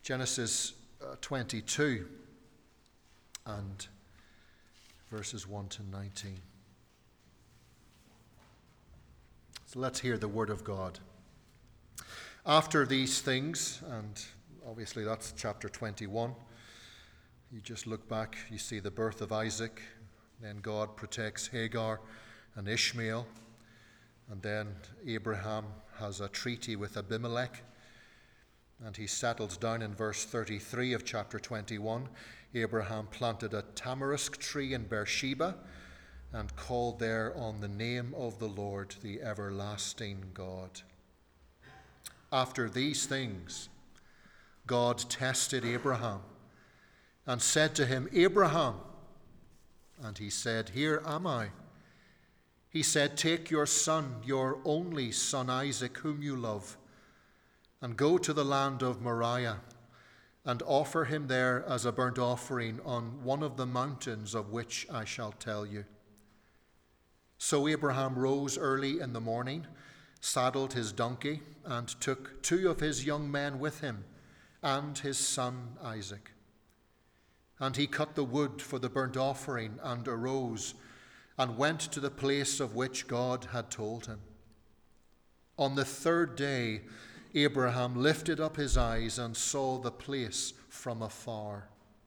Genesis 22 and verses 1 to 19. So let's hear the word of God. After these things, and obviously that's chapter 21, you just look back, you see the birth of Isaac, then God protects Hagar and Ishmael, and then Abraham has a treaty with Abimelech, and he settles down in verse 33 of chapter 21. Abraham planted a tamarisk tree in Beersheba and called there on the name of the Lord, the everlasting God. After these things, God tested Abraham and said to him, Abraham. And he said, Here am I. He said, Take your son, your only son Isaac, whom you love, and go to the land of Moriah, and offer him there as a burnt offering on one of the mountains of which I shall tell you. So Abraham rose early in the morning, saddled his donkey, and took 2 of his young men with him, and his son Isaac. And he cut the wood for the burnt offering, and arose, and went to the place of which God had told him. On the 3rd day, Abraham lifted up his eyes and saw the place from afar.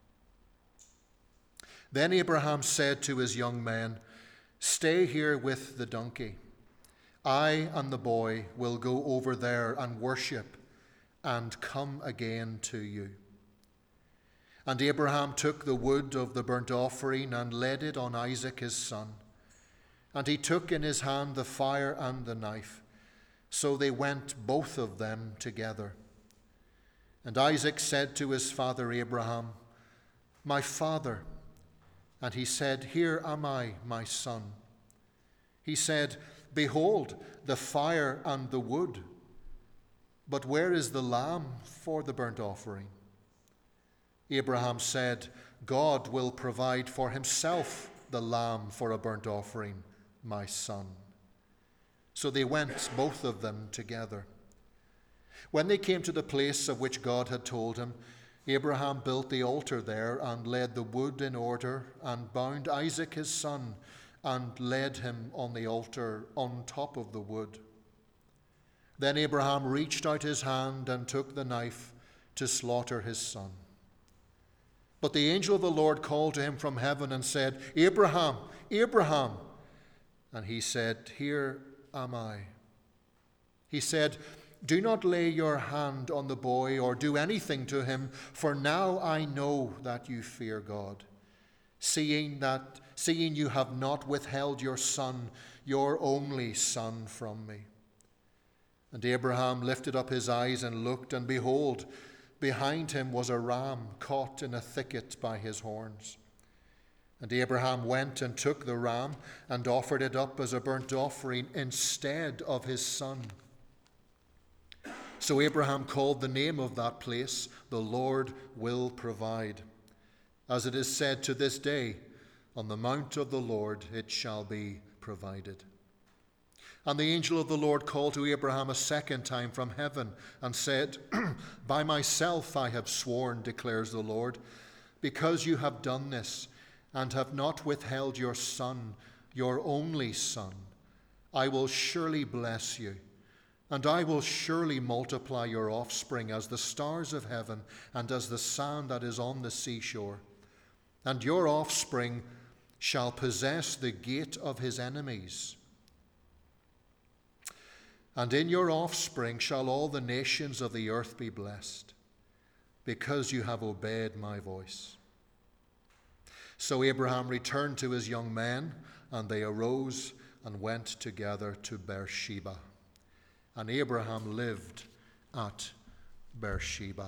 Then Abraham said to his young men, Stay here with the donkey. I and the boy will go over there and worship and come again to you. And Abraham took the wood of the burnt offering and laid it on Isaac his son. And he took in his hand the fire and the knife. So they went, both of them, together. And Isaac said to his father Abraham, My father. And he said, Here am I, my son. He said, Behold, the fire and the wood. But where is the lamb for the burnt offering? Abraham said, God will provide for himself the lamb for a burnt offering, my son. So they went, both of them, together. When they came to the place of which God had told him, Abraham built the altar there and laid the wood in order and bound Isaac his son and laid him on the altar on top of the wood. Then Abraham reached out his hand and took the knife to slaughter his son. But the angel of the Lord called to him from heaven and said, Abraham, Abraham. And he said, Here am I. He said, Do not lay your hand on the boy or do anything to him, for now I know that you fear God, seeing you have not withheld your son, your only son, from me. And Abraham lifted up his eyes and looked, and behold, behind him was a ram caught in a thicket by his horns. And Abraham went and took the ram and offered it up as a burnt offering instead of his son. So Abraham called the name of that place, The Lord Will Provide. As it is said to this day, On the mount of the Lord it shall be provided. And the angel of the Lord called to Abraham a second time from heaven and said, By myself I have sworn, declares the Lord, because you have done this, and have not withheld your son, your only son, I will surely bless you, and I will surely multiply your offspring as the stars of heaven and as the sand that is on the seashore. And your offspring shall possess the gate of his enemies. And in your offspring shall all the nations of the earth be blessed, because you have obeyed my voice. So Abraham returned to his young men, and they arose and went together to Beersheba. And Abraham lived at Beersheba.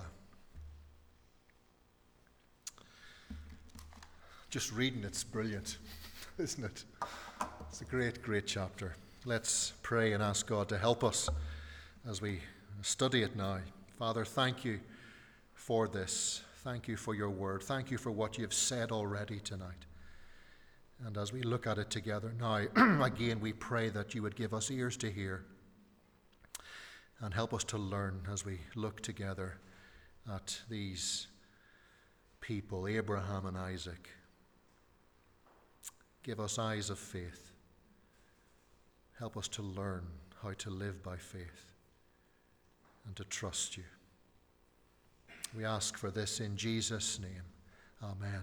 Just reading it's brilliant, isn't it? It's a great, great chapter. Let's pray and ask God to help us as we study it now. Father, thank you for this. Thank you for your word. Thank you for what you've said already tonight. And as we look at it together now, again, we pray that you would give us ears to hear and help us to learn as we look together at these people, Abraham and Isaac. Give us eyes of faith. Help us to learn how to live by faith and to trust you. We ask for this in Jesus' name. Amen.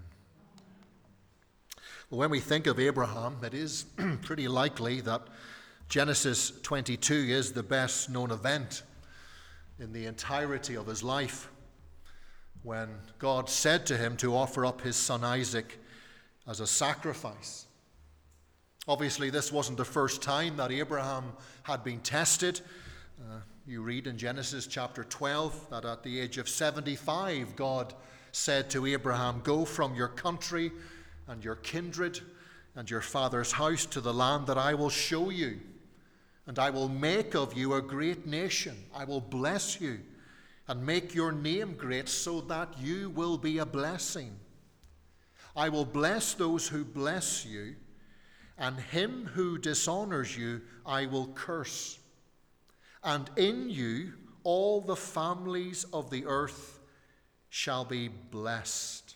Well, when we think of Abraham, it is pretty likely that Genesis 22 is the best known event in the entirety of his life, when God said to him to offer up his son Isaac as a sacrifice. Obviously, this wasn't the first time that Abraham had been tested. You read in Genesis chapter 12 that at the age of 75, God said to Abraham, "Go from your country and your kindred and your father's house to the land that I will show you, and I will make of you a great nation. I will bless you and make your name great so that you will be a blessing. I will bless those who bless you, and him who dishonors you I will curse. And in you all the families of the earth shall be blessed."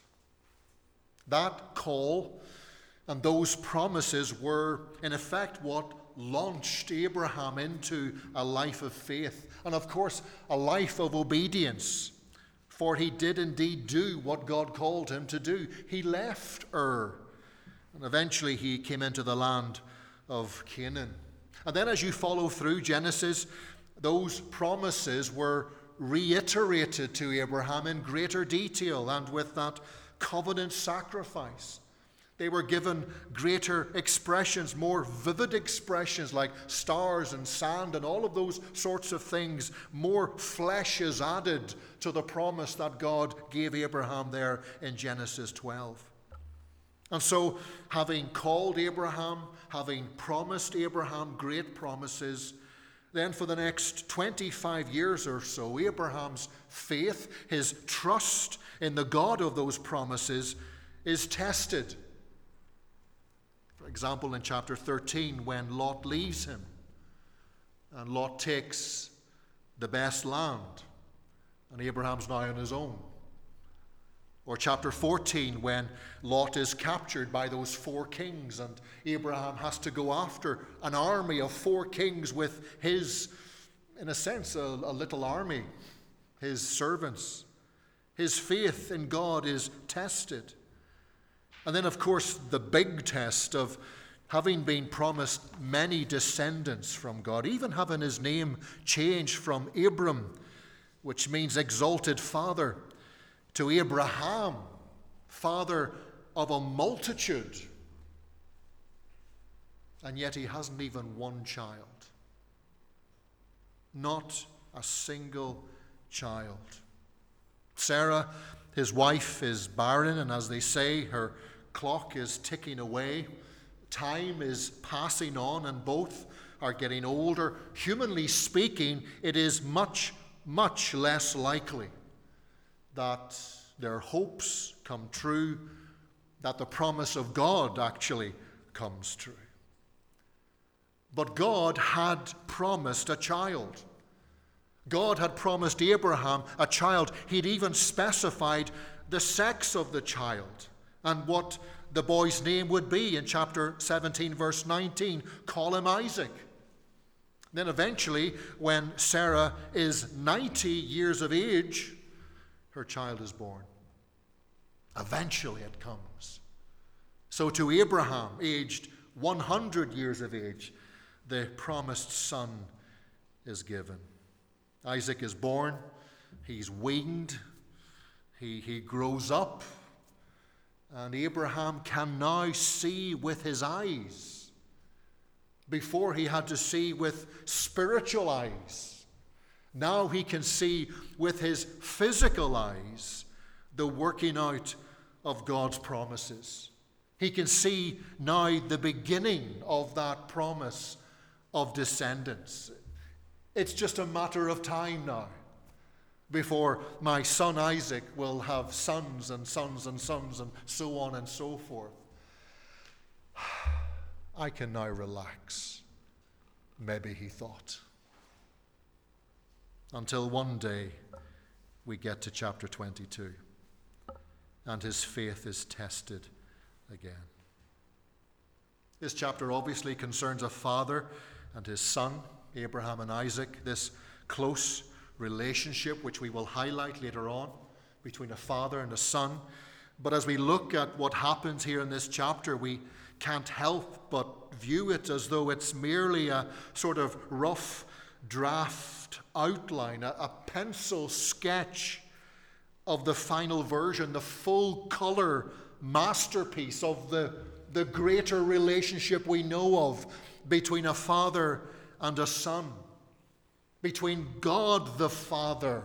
That call and those promises were, in effect, what launched Abraham into a life of faith, and of course, a life of obedience. For he did indeed do what God called him to do. He left Ur, and eventually he came into the land of Canaan. And then as you follow through Genesis, those promises were reiterated to Abraham in greater detail and with that covenant sacrifice. They were given greater expressions, more vivid expressions like stars and sand and all of those sorts of things. More flesh is added to the promise that God gave Abraham there in Genesis 12. And so, having called Abraham, having promised Abraham great promises, then for the next 25 years or so, Abraham's faith, his trust in the God of those promises, is tested. For example, in chapter 13, when Lot leaves him, and Lot takes the best land, and Abraham's now on his own. Or chapter 14, when Lot is captured by those 4 kings, and Abraham has to go after an army of 4 kings with his, in a sense, a little army, his servants. His faith in God is tested. And then, of course, the big test of having been promised many descendants from God, even having his name changed from Abram, which means exalted father, to Abraham, father of a multitude. And yet he hasn't even one child. Not a single child. Sarah, his wife, is barren, and as they say, her clock is ticking away. Time is passing on, and both are getting older. Humanly speaking, it is much, much less likely that their hopes come true, that the promise of God actually comes true. But God had promised a child. God had promised Abraham a child. He'd even specified the sex of the child and what the boy's name would be in chapter 17, verse 19. Call him Isaac. Then eventually, when Sarah is 90 years of age, her child is born. Eventually it comes. So to Abraham, aged 100 years of age, the promised son is given. Isaac is born. He's weaned. He grows up. And Abraham can now see with his eyes. Before he had to see with spiritual eyes. Now he can see with his physical eyes the working out of God's promises. He can see now the beginning of that promise of descendants. It's just a matter of time now before my son Isaac will have sons and sons and sons and so on and so forth. I can now relax, maybe he thought. Until one day we get to chapter 22. And his faith is tested again. This chapter obviously concerns a father and his son, Abraham and Isaac, this close relationship which we will highlight later on between a father and a son. But as we look at what happens here in this chapter, we can't help but view it as though it's merely a sort of rough draft outline, a pencil sketch of the final version, the full color masterpiece of the greater relationship we know of between a father and a son, between God the Father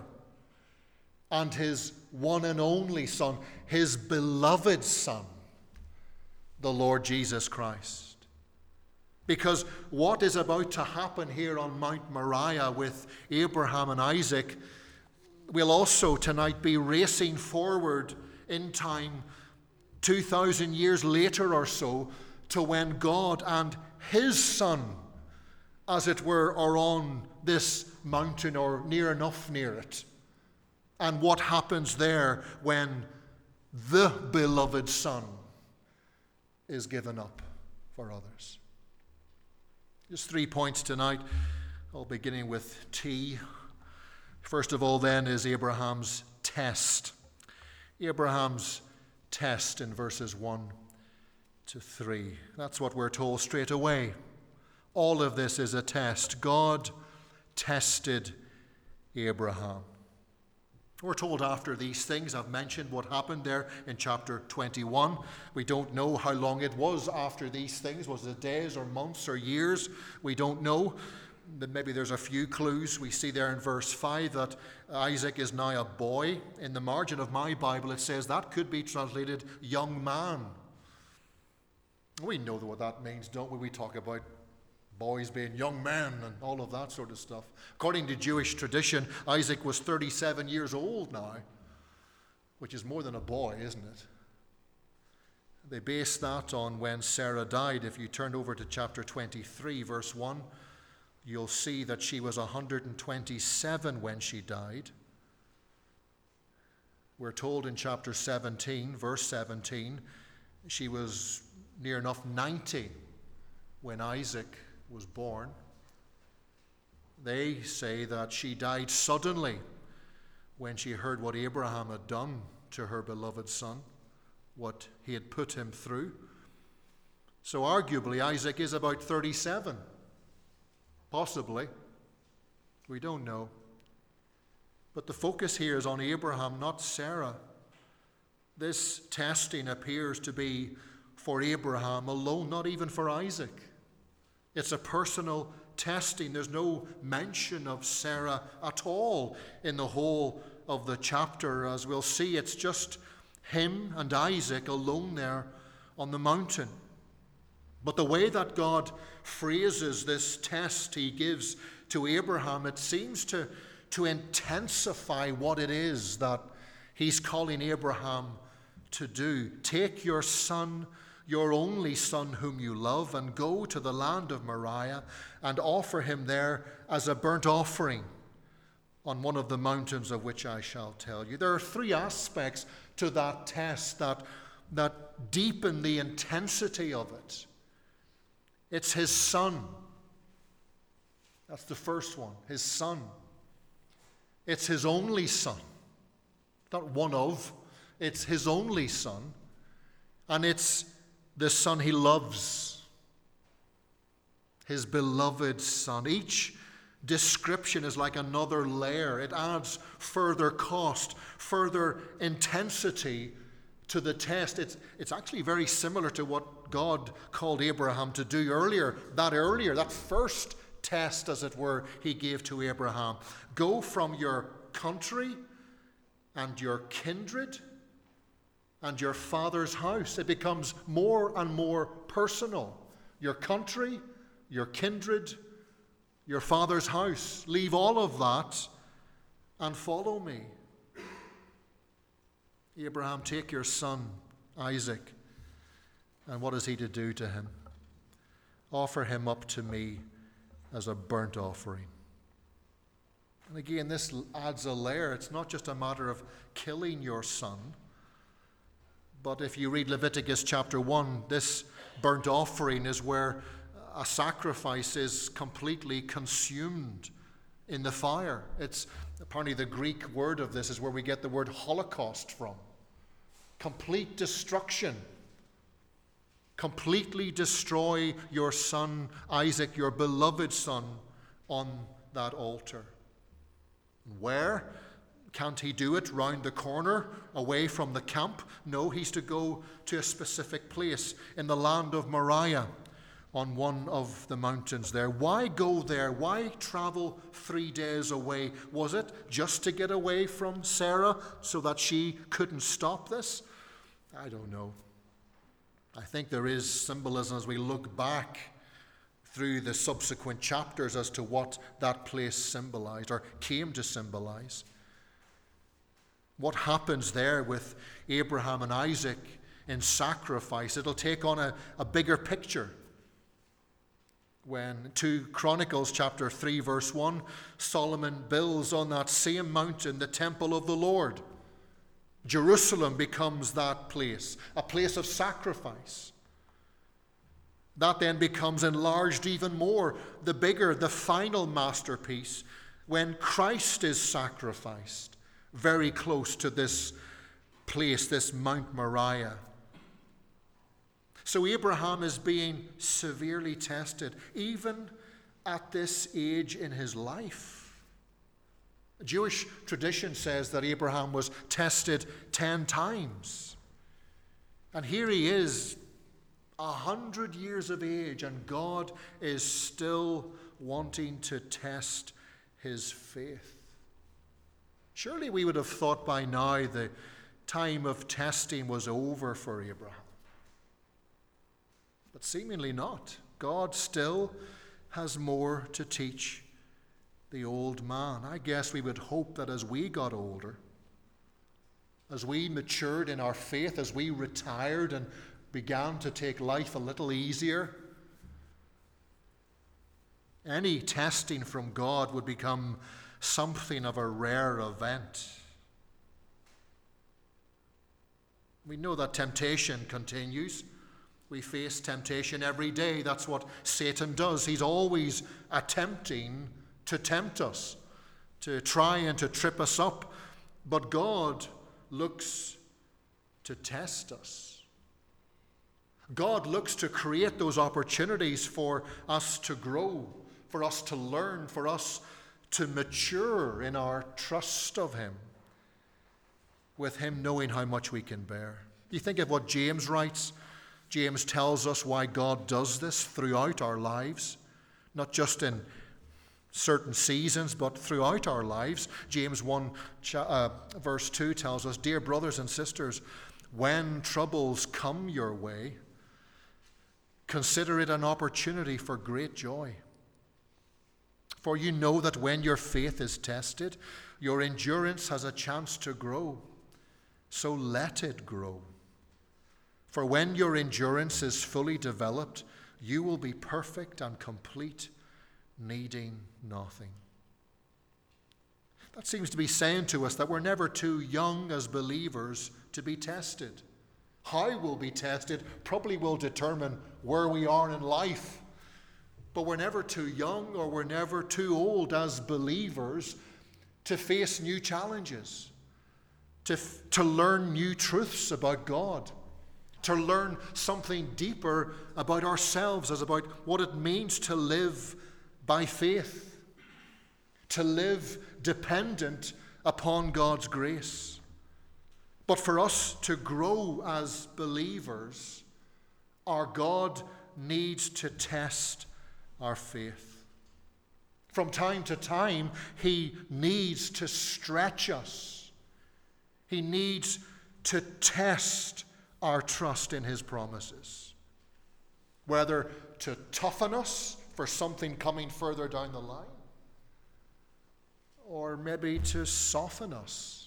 and his one and only Son, his beloved Son, the Lord Jesus Christ. Because what is about to happen here on Mount Moriah with Abraham and Isaac will also tonight be racing forward in time 2,000 years later or so to when God and his Son, as it were, are on this mountain or near enough near it. And what happens there when the beloved Son is given up for others. Just 3 points tonight, all beginning with T. First of all, then, is Abraham's test. Abraham's test in verses 1 to 3. That's what we're told straight away. All of this is a test. God tested Abraham. We're told after these things, I've mentioned what happened there in chapter 21. We don't know how long it was after these things. Was it days or months or years? We don't know. Maybe there's a few clues. We see there in verse 5 that Isaac is now a boy. In the margin of my Bible, it says that could be translated young man. We know what that means, don't we? We talk about boys being young men and all of that sort of stuff. According to Jewish tradition, Isaac was 37 years old now, which is more than a boy, isn't it? They base that on when Sarah died. If you turn over to chapter 23, verse 1, you'll see that she was 127 when she died. We're told in chapter 17, verse 17, she was near enough 90 when Isaac was born. They say that she died suddenly when she heard what Abraham had done to her beloved son, what he had put him through. So arguably Isaac is about 37. Possibly. We don't know. But the focus here is on Abraham, not Sarah. This testing appears to be for Abraham alone, not even for Isaac. It's a personal testing. There's no mention of Sarah at all in the whole of the chapter. As we'll see, it's just him and Isaac alone there on the mountain. But the way that God phrases this test he gives to Abraham, it seems to intensify what it is that he's calling Abraham to do. Take your son, your only son whom you love, and go to the land of Moriah and offer him there as a burnt offering on one of the mountains of which I shall tell you. There are three aspects to that test that deepen the intensity of it. It's his son. That's the first one, his son. It's his only son. Not one of, it's his only son. And it's the son he loves, his beloved son. Each description is like another layer. It adds further cost, further intensity to the test. It's actually very similar to what God called Abraham to do earlier, that first test, as it were, he gave to Abraham. Go from your country and your kindred and your father's house. It becomes more and more personal. Your country, your kindred, your father's house. Leave all of that and follow me. Abraham, take your son, Isaac. And what is he to do to him? Offer him up to me as a burnt offering. And again, this adds a layer. It's not just a matter of killing your son, but if you read Leviticus chapter 1, this burnt offering is where a sacrifice is completely consumed in the fire. It's apparently the Greek word of this is where we get the word Holocaust from. Complete destruction. Completely destroy your son Isaac, your beloved son, on that altar. Where? Can't he do it round the corner, away from the camp? No, he's to go to a specific place in the land of Moriah, on one of the mountains there. Why go there? Why travel 3 days away? Was it just to get away from Sarah so that she couldn't stop this? I don't know. I think there is symbolism as we look back through the subsequent chapters as to what that place symbolized or came to symbolize. What happens there with Abraham and Isaac in sacrifice, it'll take on a bigger picture. When 2 Chronicles chapter 3 verse 1, Solomon builds on that same mountain the temple of the Lord. Jerusalem becomes that place, a place of sacrifice. That then becomes enlarged even more, the bigger, the final masterpiece, when Christ is sacrificed very close to this place, this Mount Moriah. So Abraham is being severely tested, even at this age in his life. Jewish tradition says that Abraham was tested 10 times. And here he is, 100 years of age, and God is still wanting to test his faith. Surely we would have thought by now the time of testing was over for Abraham. But seemingly not. God still has more to teach the old man. I guess we would hope that as we got older, as we matured in our faith, as we retired and began to take life a little easier, any testing from God would become something of a rare event. We know that temptation continues. We face temptation every day. That's what Satan does. He's always attempting to tempt us, to try and to trip us up. But God looks to test us. God looks to create those opportunities for us to grow, for us to learn, for us to mature in our trust of him, with him knowing how much we can bear. You think of what James writes. James tells us why God does this throughout our lives, not just in certain seasons, but throughout our lives. James 1 verse 2 tells us, "Dear brothers and sisters, when troubles come your way, consider it an opportunity for great joy. For you know that when your faith is tested, your endurance has a chance to grow. So let it grow. For when your endurance is fully developed, you will be perfect and complete, needing nothing." That seems to be saying to us that we're never too young as believers to be tested. How we'll be tested probably will determine where we are in life. But we're never too young or we're never too old as believers to face new challenges, to learn new truths about God, to learn something deeper about ourselves, as about what it means to live by faith, to live dependent upon God's grace. But for us to grow as believers, our God needs to test our faith. From time to time, he needs to stretch us. He needs to test our trust in his promises, whether to toughen us for something coming further down the line, or maybe to soften us.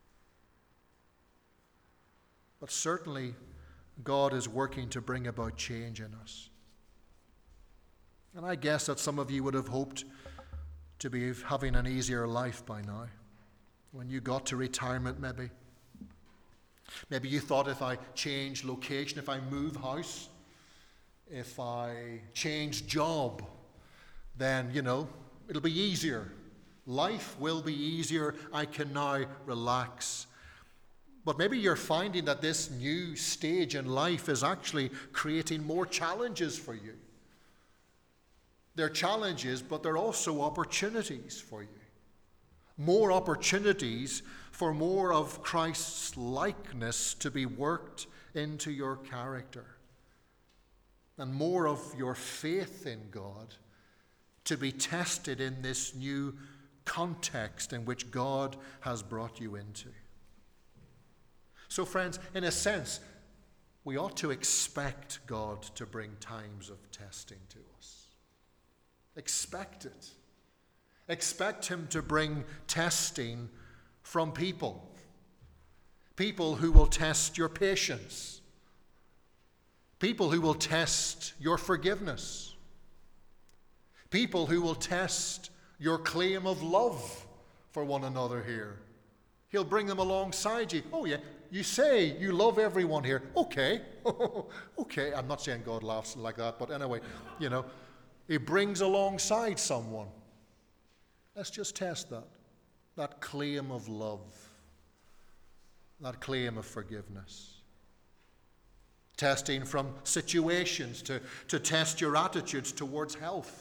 But certainly, God is working to bring about change in us. And I guess that some of you would have hoped to be having an easier life by now. When you got to retirement, maybe you thought, if I change location, if I move house, if I change job, then, it'll be easier. Life will be easier. I can now relax. But maybe you're finding that this new stage in life is actually creating more challenges for you. They're challenges, but they're also opportunities for you. More opportunities for more of Christ's likeness to be worked into your character. And more of your faith in God to be tested in this new context in which God has brought you into. So friends, in a sense, we ought to expect God to bring times of testing to us. Expect it. Expect him to bring testing from people. People who will test your patience. People who will test your forgiveness. People who will test your claim of love for one another here. He'll bring them alongside you. Oh yeah, you say you love everyone here. Okay. Okay, I'm not saying God laughs like that, but anyway, he brings alongside someone. Let's just test that claim of love, that claim of forgiveness. Testing from situations to test your attitudes towards health,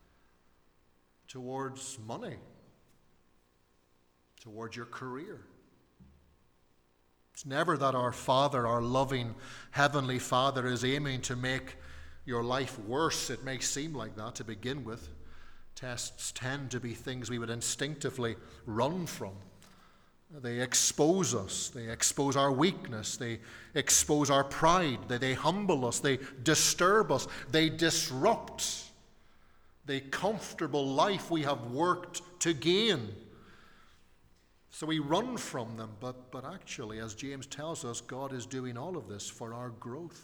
towards money, towards your career. It's never that our Father, our loving Heavenly Father, is aiming to make your life worse. It may seem like that to begin with. Tests tend to be things we would instinctively run from. They expose us. They expose our weakness. They expose our pride. They humble us. They disturb us. They disrupt the comfortable life we have worked to gain. So we run from them, but actually, as James tells us, God is doing all of this for our growth.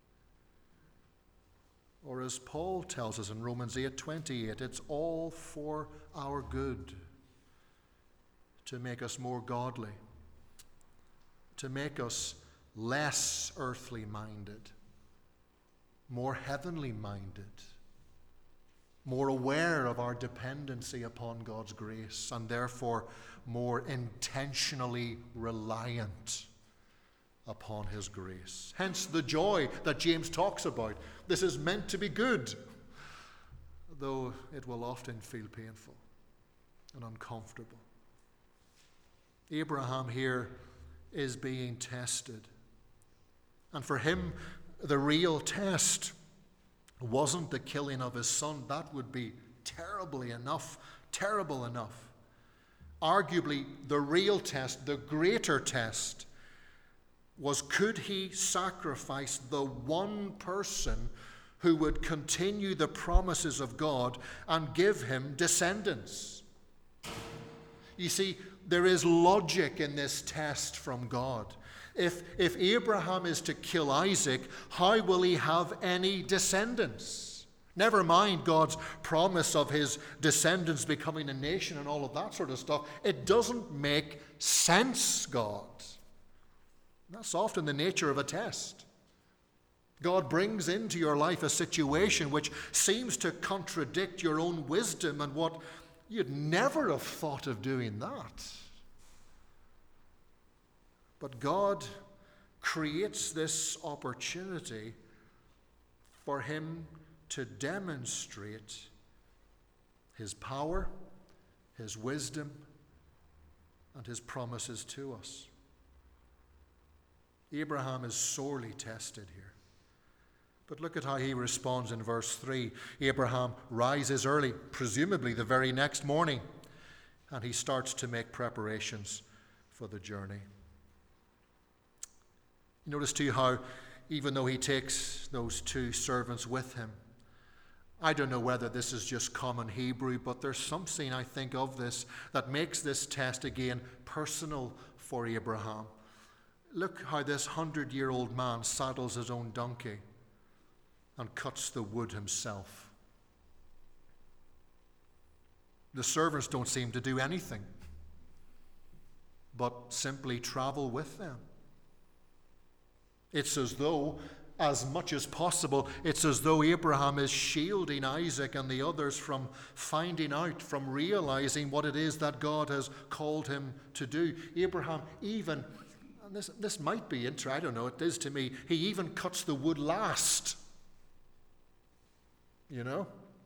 Or as Paul tells us in Romans 8:28, it's all for our good, to make us more godly, to make us less earthly minded, more heavenly minded, more aware of our dependency upon God's grace, and therefore more intentionally reliant upon his grace. Hence the joy that James talks about. This is meant to be good, though it will often feel painful and uncomfortable. Abraham here is being tested. And for him, the real test wasn't the killing of his son. That would be terrible enough. Arguably, the real test, the greater test, was, could he sacrifice the one person who would continue the promises of God and give him descendants? You see, there is logic in this test from God. If Abraham is to kill Isaac, how will he have any descendants? Never mind God's promise of his descendants becoming a nation and all of that sort of stuff. It doesn't make sense, God. That's often the nature of a test. God brings into your life a situation which seems to contradict your own wisdom and what you'd never have thought of doing that. But God creates this opportunity for him to demonstrate his power, his wisdom, and his promises to us. Abraham is sorely tested here. But look at how he responds in verse 3. Abraham rises early, presumably the very next morning, and he starts to make preparations for the journey. You notice too how, even though he takes those two servants with him, I don't know whether this is just common Hebrew, but there's something, I think, of this that makes this test again personal for Abraham. Look how this 100-year-old man saddles his own donkey and cuts the wood himself. The servants don't seem to do anything but simply travel with them. It's as though, as much as possible, it's as though Abraham is shielding Isaac and the others from finding out, from realizing what it is that God has called him to do. Abraham even, and this might be interesting, I don't know, it is to me, he even cuts the wood last. You know?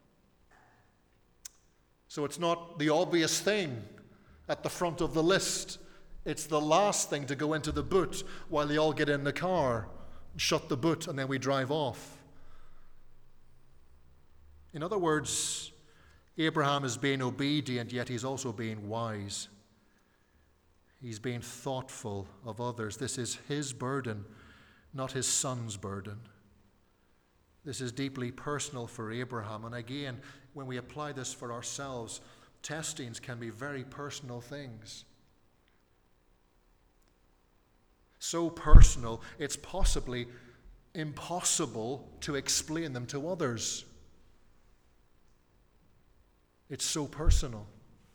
So it's not the obvious thing at the front of the list. It's the last thing to go into the boot while they all get in the car, shut the boot, and then we drive off. In other words, Abraham is being obedient, yet he's also being wise. He's being thoughtful of others. This is his burden, not his son's burden. This is deeply personal for Abraham. And again, when we apply this for ourselves, testings can be very personal things. So personal, it's possibly impossible to explain them to others. It's so personal.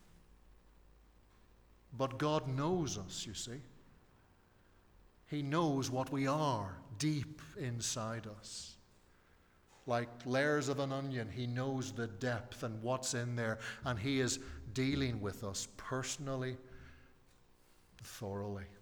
But God knows us, you see. He knows what we are deep inside us. Like layers of an onion, he knows the depth and what's in there, and he is dealing with us personally, thoroughly.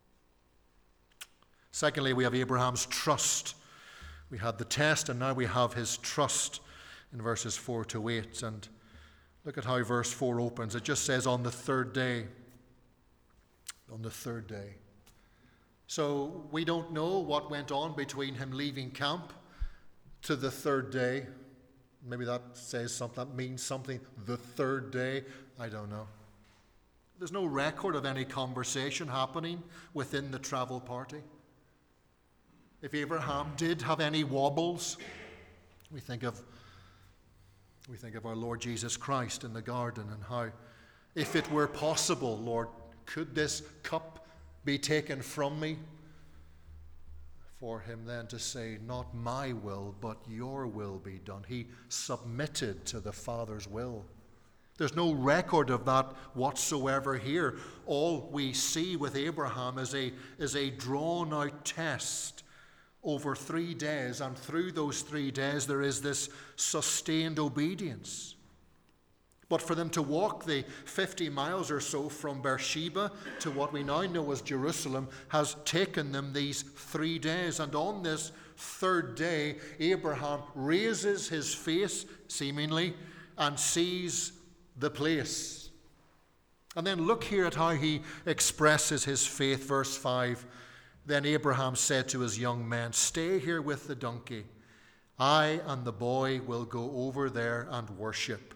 Secondly, we have Abraham's trust. We had the test, and now we have his trust in verses 4 to 8. And look at how verse 4 opens. It just says, on the third day. On the third day. So we don't know what went on between him leaving camp to the third day. Maybe that says something, that means something. The third day, I don't know. There's no record of any conversation happening within the travel party. If Abraham did have any wobbles, we think of our Lord Jesus Christ in the garden and how, if it were possible, Lord, could this cup be taken from me? For him then to say, not my will, but your will be done. He submitted to the Father's will. There's no record of that whatsoever here. All we see with Abraham is a drawn-out test over 3 days, and through those 3 days there is this sustained obedience. But for them to walk the 50 miles or so from Beersheba to what we now know as Jerusalem has taken them these 3 days. And on this third day, Abraham raises his face, seemingly, and sees the place. And then look here at how he expresses his faith, verse 5. Then Abraham said to his young men, stay here with the donkey. I and the boy will go over there and worship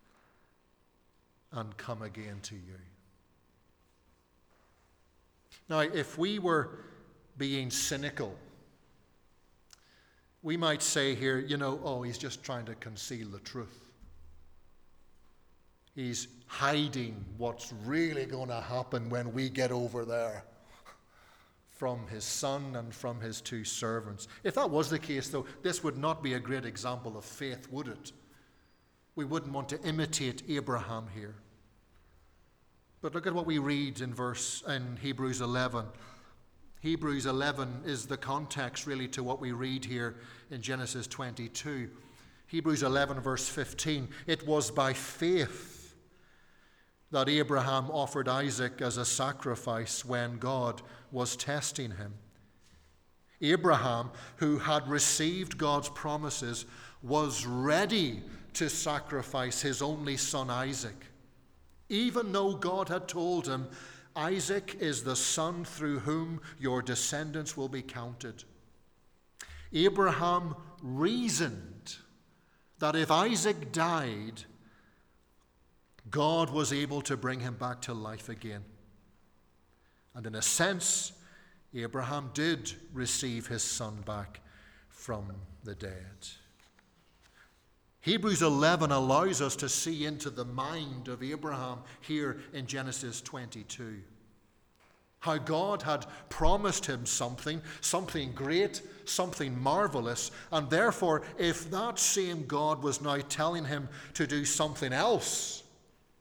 and come again to you. Now, if we were being cynical, we might say here, he's just trying to conceal the truth. He's hiding what's really going to happen when we get over there from his son and from his 2 servants. If that was the case, though, this would not be a great example of faith, would it? We wouldn't want to imitate Abraham here. But look at what we read in Hebrews 11. Hebrews 11 is the context really to what we read here in Genesis 22. Hebrews 11 verse 15. It was by faith that Abraham offered Isaac as a sacrifice when God was testing him. Abraham, who had received God's promises, was ready to sacrifice his only son Isaac, even though God had told him, Isaac is the son through whom your descendants will be counted. Abraham reasoned that if Isaac died, God was able to bring him back to life again. And in a sense, Abraham did receive his son back from the dead. Hebrews 11 allows us to see into the mind of Abraham here in Genesis 22. How God had promised him something great, something marvelous, and therefore if that same God was now telling him to do something else,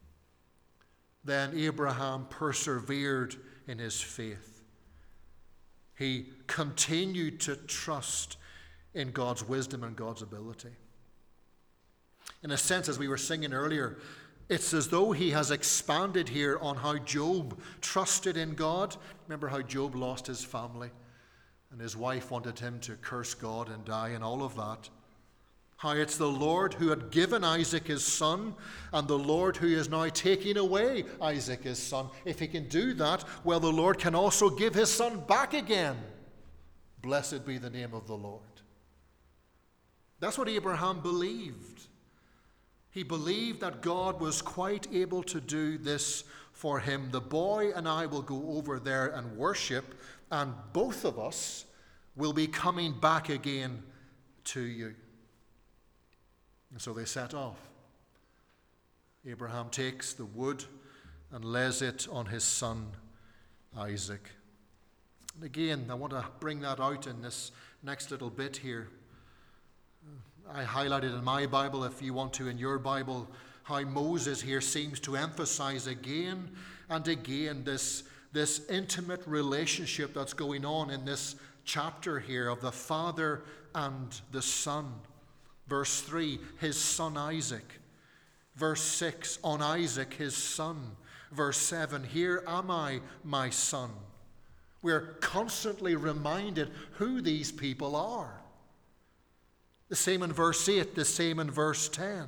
then Abraham persevered in his faith. He continued to trust in God's wisdom and God's ability. In a sense, as we were singing earlier, it's as though he has expanded here on how Job trusted in God. Remember how Job lost his family and his wife wanted him to curse God and die and all of that. How it's the Lord who had given Isaac his son and the Lord who is now taking away Isaac his son. If he can do that, well, the Lord can also give his son back again. Blessed be the name of the Lord. That's what Abraham believed. He believed that God was quite able to do this for him. The boy and I will go over there and worship, and both of us will be coming back again to you. And so they set off. Abraham takes the wood and lays it on his son Isaac. And again, I want to bring that out in this next little bit here. I highlighted in my Bible, if you want to in your Bible, how Moses here seems to emphasize again and again this intimate relationship that's going on in this chapter here of the Father and the Son. Verse 3, his son Isaac. Verse 6, on Isaac his son. Verse 7, here am I, my son. We're constantly reminded who these people are. The same in verse 8, the same in verse 10.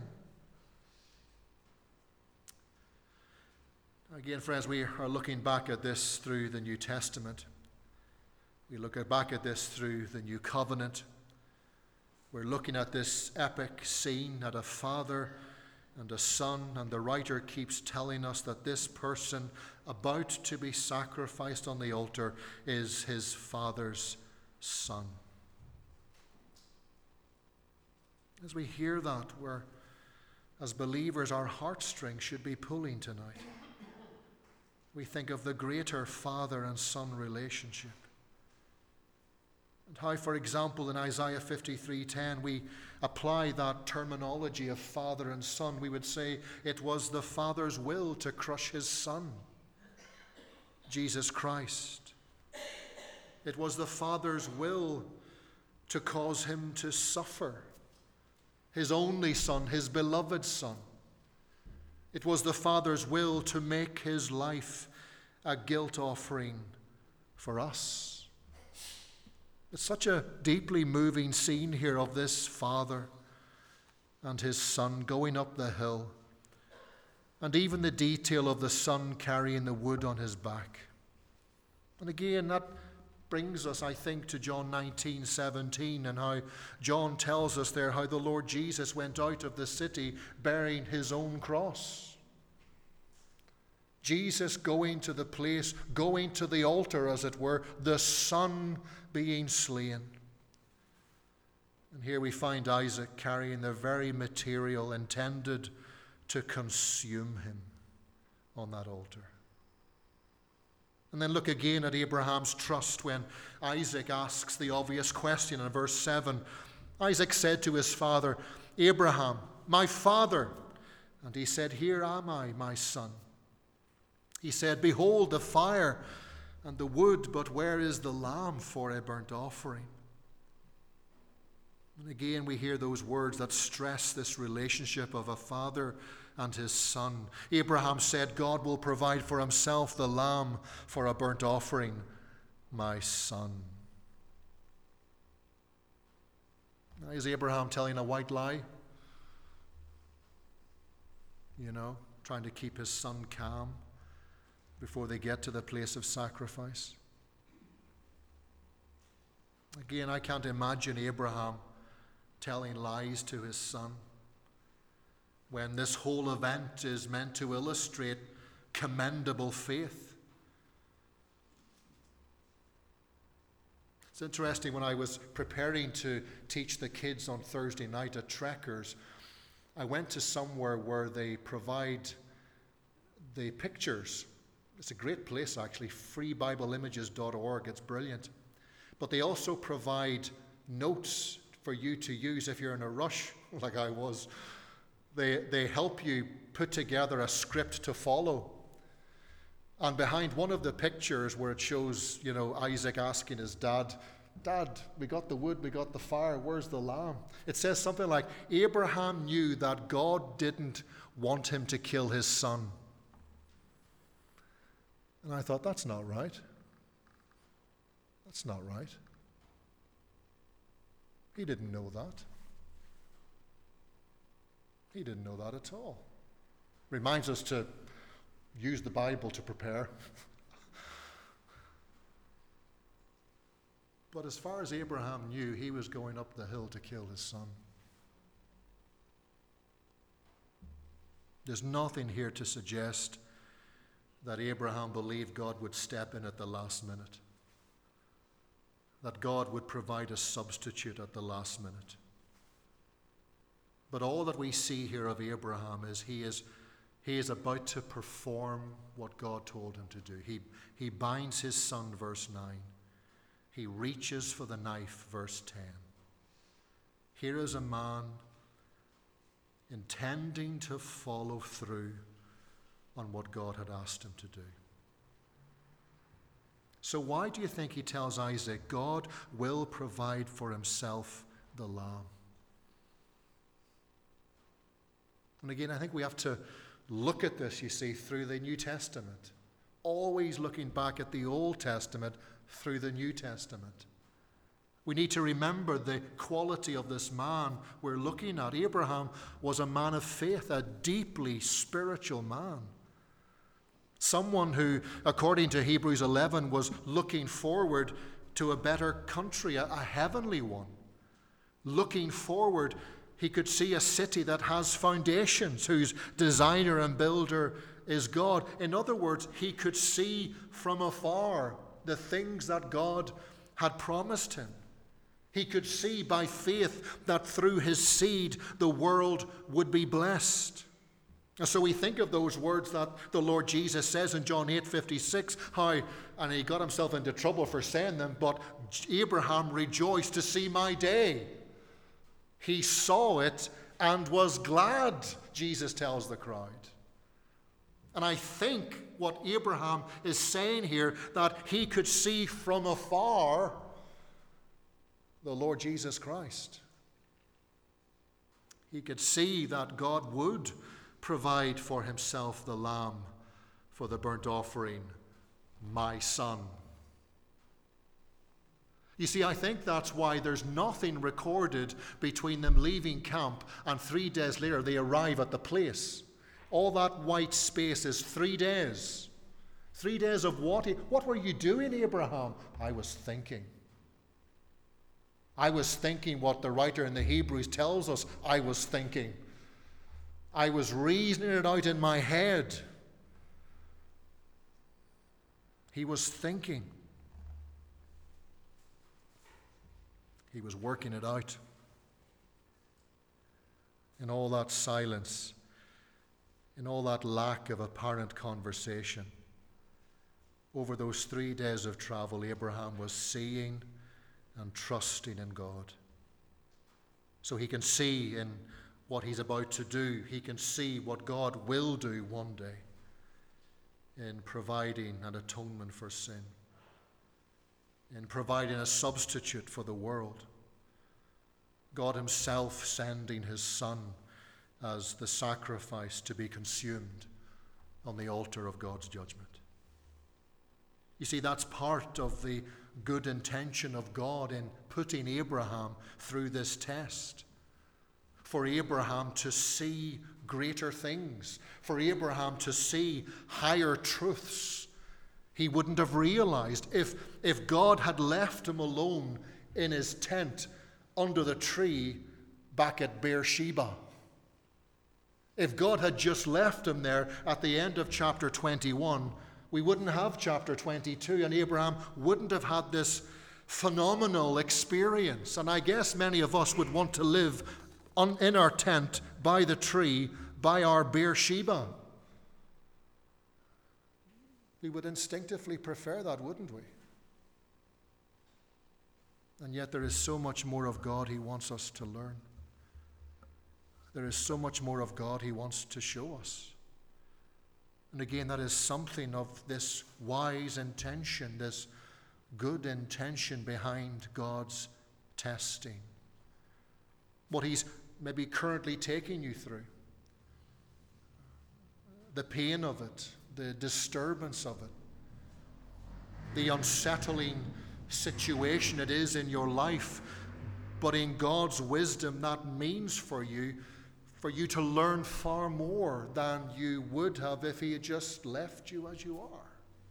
Again, friends, we are looking back at this through the New Testament. We look back at this through the New Covenant. We're looking at this epic scene, at a father and a son, and the writer keeps telling us that this person about to be sacrificed on the altar is his father's son. As we hear that, as believers, our heartstrings should be pulling tonight. We think of the greater father and son relationship. And how, for example, in Isaiah 53:10, we apply that terminology of father and son. We would say it was the Father's will to crush his Son, Jesus Christ. It was the Father's will to cause him to suffer, his only Son, his beloved Son. It was the Father's will to make his life a guilt offering for us. It's such a deeply moving scene here of this father and his son going up the hill, and even the detail of the son carrying the wood on his back. And again, that brings us, I think, to John 19:17, and how John tells us there how the Lord Jesus went out of the city bearing his own cross. Jesus going to the place, going to the altar, as it were, the Son being slain. And here we find Isaac carrying the very material intended to consume him on that altar. And then look again at Abraham's trust when Isaac asks the obvious question in verse 7. Isaac said to his father, Abraham, my father. And he said, here am I, my son. He said, behold the fire and the wood, but where is the lamb for a burnt offering? And again we hear those words that stress this relationship of a father and his son. Abraham said, God will provide for himself the lamb for a burnt offering, my son. Now, is Abraham telling a white lie? Trying to keep his son calm before they get to the place of sacrifice? Again, I can't imagine Abraham telling lies to his son when this whole event is meant to illustrate commendable faith. It's interesting, when I was preparing to teach the kids on Thursday night at Trekkers, I went to somewhere where they provide the pictures. It's a great place, actually, freebibleimages.org. It's brilliant. But they also provide notes for you to use if you're in a rush, like I was. They help you put together a script to follow And behind one of the pictures where it shows, Isaac asking his dad, Dad, we got the wood, we got the fire, where's the lamb? It says something like, Abraham knew that God didn't want him to kill his son. And I thought, that's not right. That's not right. He didn't know that. He didn't know that at all. Reminds us to use the Bible to prepare. But as far as Abraham knew, he was going up the hill to kill his son. There's nothing here to suggest that Abraham believed God would step in at the last minute, that God would provide a substitute at the last minute. But all that we see here of Abraham is he is about to perform what God told him to do. He binds his son, verse 9. He reaches for the knife, verse 10. Here is a man intending to follow through on what God had asked him to do. So why do you think he tells Isaac, God will provide for himself the lamb? And again, I think we have to look at this, you see, through the New Testament. Always looking back at the Old Testament through the New Testament. We need to remember the quality of this man we're looking at. Abraham was a man of faith, a deeply spiritual man. Someone who, according to Hebrews 11, was looking forward to a better country, a heavenly one. Looking forward, he could see a city that has foundations, whose designer and builder is God. In other words, he could see from afar the things that God had promised him. He could see by faith that through his seed the world would be blessed. And so we think of those words that the Lord Jesus says in John 8:56, and he got himself into trouble for saying them, but Abraham rejoiced to see my day. He saw it and was glad, Jesus tells the crowd. And I think what Abraham is saying here, that he could see from afar the Lord Jesus Christ. He could see that God would provide for himself the lamb for the burnt offering, my son. You see, I think that's why there's nothing recorded between them leaving camp and 3 days later they arrive at the place. All that white space is 3 days. 3 days of what? What were you doing, Abraham? I was thinking. I was thinking what the writer in the Hebrews tells us I was thinking. I was reasoning it out in my head. He was thinking. He was working it out. In all that silence, in all that lack of apparent conversation, over those 3 days of travel, Abraham was seeing and trusting in God. So he can see in what he's about to do. He can see what God will do one day in providing an atonement for sin, in providing a substitute for the world. God himself sending his Son as the sacrifice to be consumed on the altar of God's judgment. You see, that's part of the good intention of God in putting Abraham through this test. For Abraham to see greater things, for Abraham to see higher truths he wouldn't have realized if God had left him alone in his tent under the tree back at Beersheba. If God had just left him there at the end of chapter 21, we wouldn't have chapter 22, and Abraham wouldn't have had this phenomenal experience. And I guess many of us would want to live in our tent by the tree, by our Beersheba. We would instinctively prefer that, wouldn't we? And yet there is so much more of God he wants us to learn. There is so much more of God he wants to show us. And again, that is something of this wise intention, this good intention behind God's testing. What he's maybe currently taking you through. The pain of it, the disturbance of it, the unsettling situation it is in your life. But in God's wisdom, that means for you to learn far more than you would have if he had just left you as you are.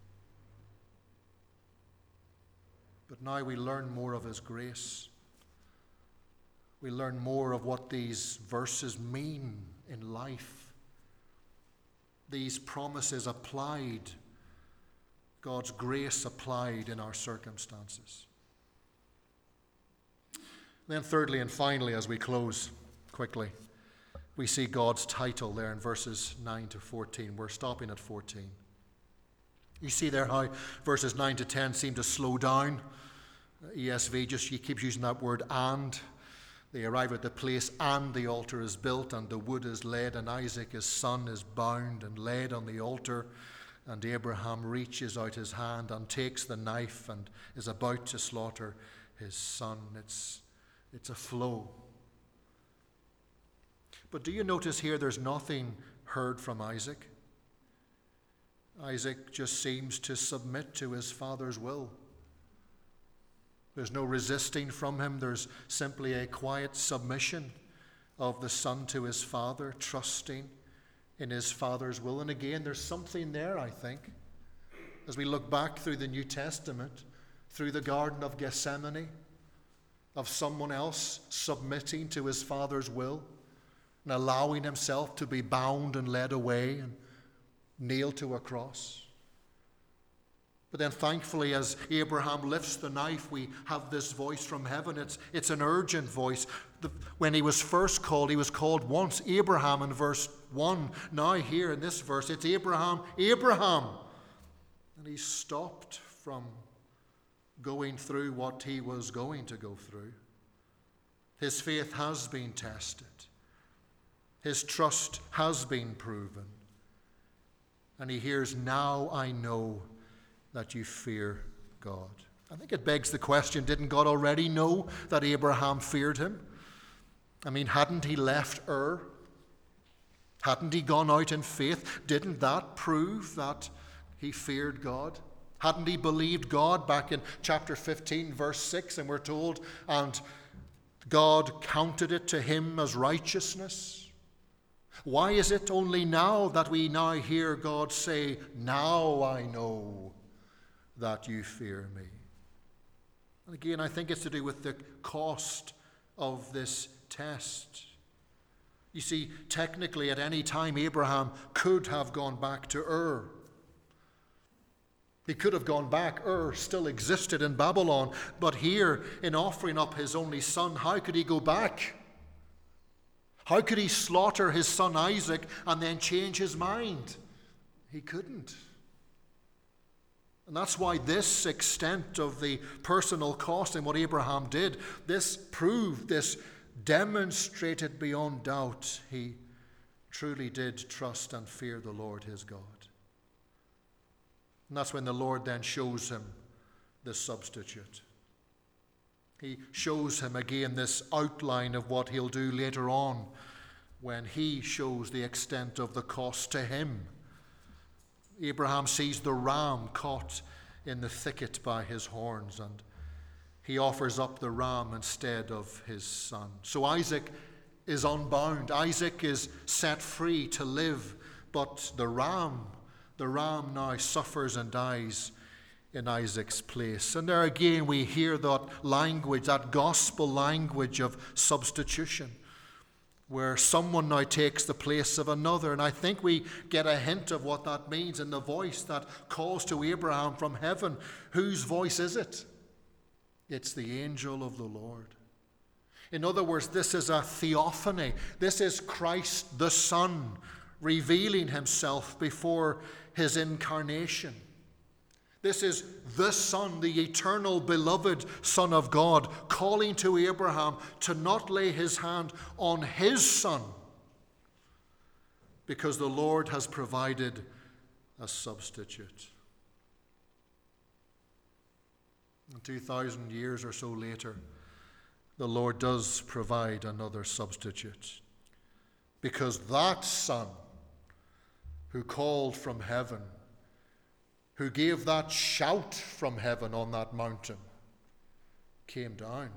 But now we learn more of his grace. We learn more of what these verses mean in life. These promises applied, God's grace applied in our circumstances. Then thirdly and finally, as we close quickly, we see God's title there in verses 9 to 14. We're stopping at 14. You see there how verses 9 to 10 seem to slow down. ESV he keeps using that word "and." They arrive at the place, and the altar is built, and the wood is laid, and Isaac his son is bound and laid on the altar. And Abraham reaches out his hand and takes the knife and is about to slaughter his son. It's a flow. But do you notice here there's nothing heard from Isaac? Isaac just seems to submit to his father's will. There's no resisting from him. There's simply a quiet submission of the son to his father, trusting in his father's will. And again, there's something there, I think, as we look back through the New Testament, through the Garden of Gethsemane, of someone else submitting to his father's will and allowing himself to be bound and led away and nailed to a cross. But then thankfully, as Abraham lifts the knife, we have this voice from heaven. It's an urgent voice. When he was first called, he was called once Abraham in verse 1. Now here in this verse, it's Abraham, Abraham. And he stopped from going through what he was going to go through. His faith has been tested. His trust has been proven. And he hears, "Now I know that you fear God." I think it begs the question, didn't God already know that Abraham feared him? I mean, hadn't he left Ur? Hadn't he gone out in faith? Didn't that prove that he feared God? Hadn't he believed God back in chapter 15, verse 6, and we're told, and God counted it to him as righteousness? Why is it only now that we now hear God say, "Now I know that you fear me"? And again, I think it's to do with the cost of this test. You see, technically at any time Abraham could have gone back to Ur. He could have gone back. Ur still existed in Babylon. But here, in offering up his only son, how could he go back? How could he slaughter his son Isaac and then change his mind? He couldn't. And that's why this extent of the personal cost in what Abraham did, this proved, this demonstrated beyond doubt, he truly did trust and fear the Lord his God. And that's when the Lord then shows him the substitute. He shows him again this outline of what he'll do later on when he shows the extent of the cost to him. Abraham sees the ram caught in the thicket by his horns, and he offers up the ram instead of his son. So Isaac is unbound. Isaac is set free to live, but the ram now suffers and dies in Isaac's place. And there again we hear that language, that gospel language of substitution, where someone now takes the place of another. And I think we get a hint of what that means in the voice that calls to Abraham from heaven. Whose voice is it? It's the angel of the Lord. In other words, this is a theophany. This is Christ the Son revealing himself before his incarnation. This is the Son, the eternal beloved Son of God, calling to Abraham to not lay his hand on his son, because the Lord has provided a substitute. And 2,000 years or so later, the Lord does provide another substitute. Because that Son who called from heaven, who gave that shout from heaven on that mountain, came down.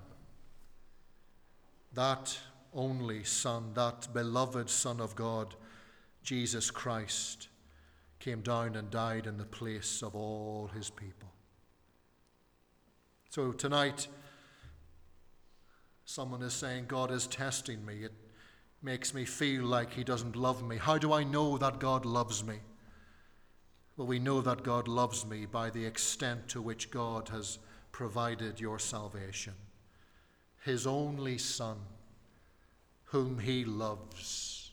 That only Son, that beloved Son of God, Jesus Christ, came down and died in the place of all his people. So tonight, someone is saying, God is testing me. It makes me feel like he doesn't love me. How do I know that God loves me? Well, we know that God loves me by the extent to which God has provided your salvation. His only Son, whom he loves.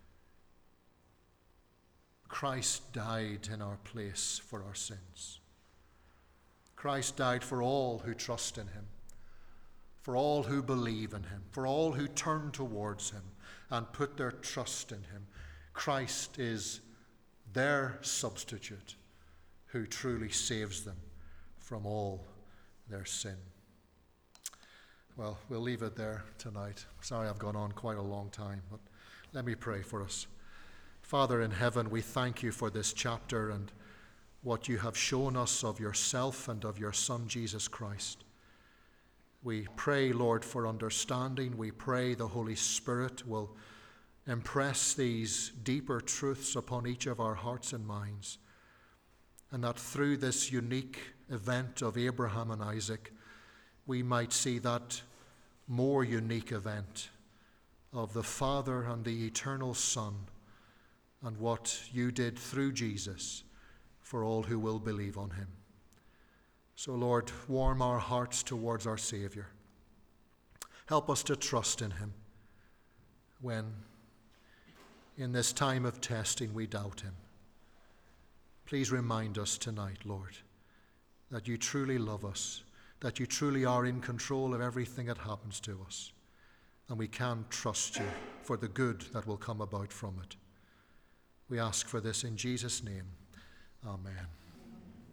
Christ died in our place for our sins. Christ died for all who trust in him, for all who believe in him, for all who turn towards him and put their trust in him. Christ is their substitute who truly saves them from all their sin. Well, we'll leave it there tonight. Sorry I've gone on quite a long time, but let me pray for us. Father in heaven, we thank you for this chapter and what you have shown us of yourself and of your Son, Jesus Christ. We pray, Lord, for understanding. We pray the Holy Spirit will impress these deeper truths upon each of our hearts and minds, and that through this unique event of Abraham and Isaac, we might see that more unique event of the Father and the eternal Son and what you did through Jesus for all who will believe on him. So, Lord, warm our hearts towards our Savior. Help us to trust in him when, in this time of testing, we doubt him. Please remind us tonight, Lord, that you truly love us, that you truly are in control of everything that happens to us, and we can trust you for the good that will come about from it. We ask for this in Jesus' name. Amen.